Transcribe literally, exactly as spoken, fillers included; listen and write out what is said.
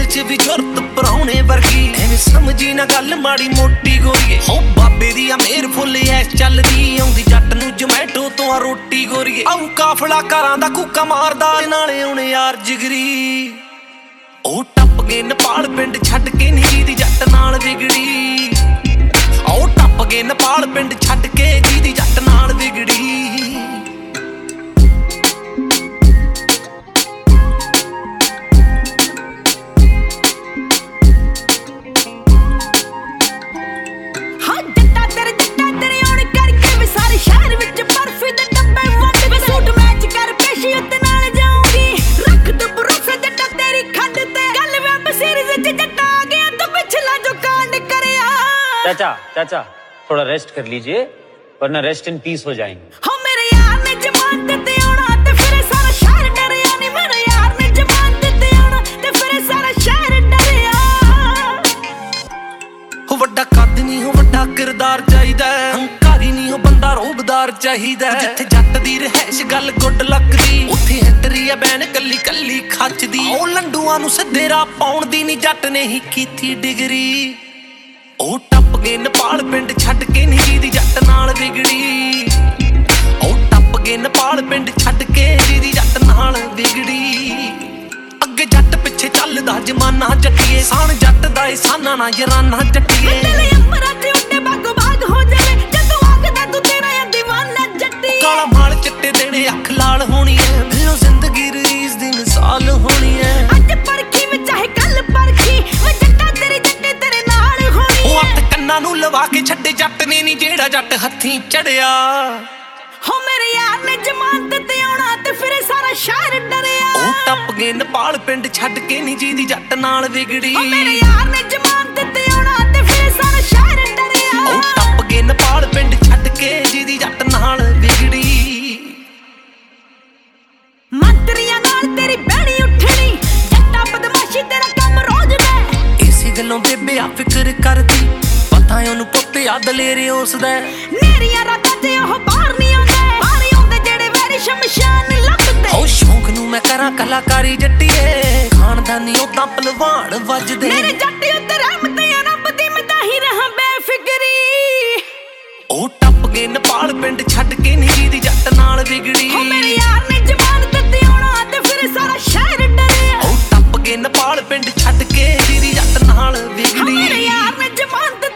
च भी जुरत पराउने वर्गी एवें समझी ना गल माड़ी मोटी गोरीए हो बाबे दी मेर फुल ऐश चलदी आउंदी जट नूं जोमैटो तो आ रोटी गोरीए आऊं काफला घरां दा कूका मारदा नाले आउणे यार जिगरी ओ टप गए नेपाल पिंड छड्ड के नी दी जट नाल विगड़ी ओ टप गए नेपाल पिंड छड्ड के दी जट नाल विगड़ी चाचा चाचा थोड़ा रेस्ट कर लीजिए वरना रेस्ट इन पीस हो जाएंगे। हो मेरे यार ने जमानत ते आउणा ते फिर सारा शहर डरिया नी मेरे यार ने जमानत ते आउणा ते फिर सारा शहर डरिया हो वड्डा कद नहीं हो वड्डा किरदार चाहिदा हंकारी नहीं हो बंदा रोबदार चाहिदा जिथे जट दी रहश गल गुड लकदी उत्थे एंटरी है बैन कल्ली कल्ली खचदी ओ लंडूआं नूं सिद्धे राह पाउण दी नी जट ने ही कीती डिगरी ओ टप गए नेपाल पिंड छड्ड के नी दी जट नाल विगड़ी ओ टप गए नेपाल पिंड छड्ड के दी जट नाल विगड़ी अगे जट पिछे चलदा जमाना जट्टिए सान जट दा साना ना यराना जट्टिए तेरे अंबरां ते उड्डे बागो बाग हो जावे जदों आखदा तू तेरा या दीवाना जट्टी काला माल चिट्टे देने अख लाल होनी है दिलों जिंदगी रीस दी मिसाल होनी है अज परखी में चाहे कल परखी वे जट्टा तेरे जट्टे तेरे नाल होनी ओ अट कन्ना नूं लवा के छड्डे जट ने नी जेड़ा जट हत्थीं चढ़िया हो मेरे यार ने जमानत ते आउणा ते फिर सारा शहर डरिया ओ टप गए नेपाल पिंड छड्ड के नी जी दी जट नाल विगड़ी हो मेरे यार ने जमानत ते आउणा ते फिर सारा शहर डरिया ओ टप गए नेपाल पिंड छड्ड के जी दी जट नाल विगड़ी मंत्रियां नाल तेरी बैणी उठणी जट्टा बदमाशी तेरा काम रोज दा इसी गल्लों बेबे आ फिक्र करदी पता है ओनू पुੱਤ ਆ ਦਲੇਰੇ ਉਸ ਦਾ ਮੇਰੀਆਂ ਰਾਤਾਂ ਤੇ ਉਹ ਬਾਹਰ ਨਹੀਂ ਆਉਂਦੇ ਬਾਹਰ ਆਉਂਦੇ ਜਿਹੜੇ ਵੈਰੀ ਸ਼ਮਸ਼ਾਨ ਲੱਭਦੇ ਉਹ ਸ਼ੌਂਕ ਨੂੰ ਮੈਂ ਕਰਾਂ ਕਲਾਕਾਰੀ ਜੱਟੀਏ ਖਾਨਦਾਨੀ ਉਦਾਂ ਪਹਿਲਵਾਨ ਵੱਜਦੇ ਮੇਰੇ ਜੱਟੀ ਉੱਤੇ ਰਹਿਮਤ ਆ ਰੱਬ ਦੀ ਮੈਂ ਤਾਂ ਹੀ ਰਹਾ ਬੇਫਿਕਰੀ ਉਹ ਟੱਪ ਗਏ नेपाल ਪਿੰਡ ਛੱਡ ਕੇ ਨੀ ਦੀ ਜੱਟ ਨਾਲ ਵਿਗੜੀ ਉਹ ਮੇਰੇ ਯਾਰ ਨੇ ਜਮਾਨਤ ਤੇ ਆਉਣਾ ਤੇ ਫਿਰ ਸਾਰਾ ਸ਼ਹਿਰ ਡਰਿਆ ਉਹ ਟੱਪ ਗਏ नेपाल ਪਿੰਡ ਛੱਡ ਕੇ ਨੀ ਦੀ ਜੱਟ ਨਾਲ ਵਿਗੜੀ ਮੇਰੇ ਯਾਰ ਨੇ ਜਮਾਨਤ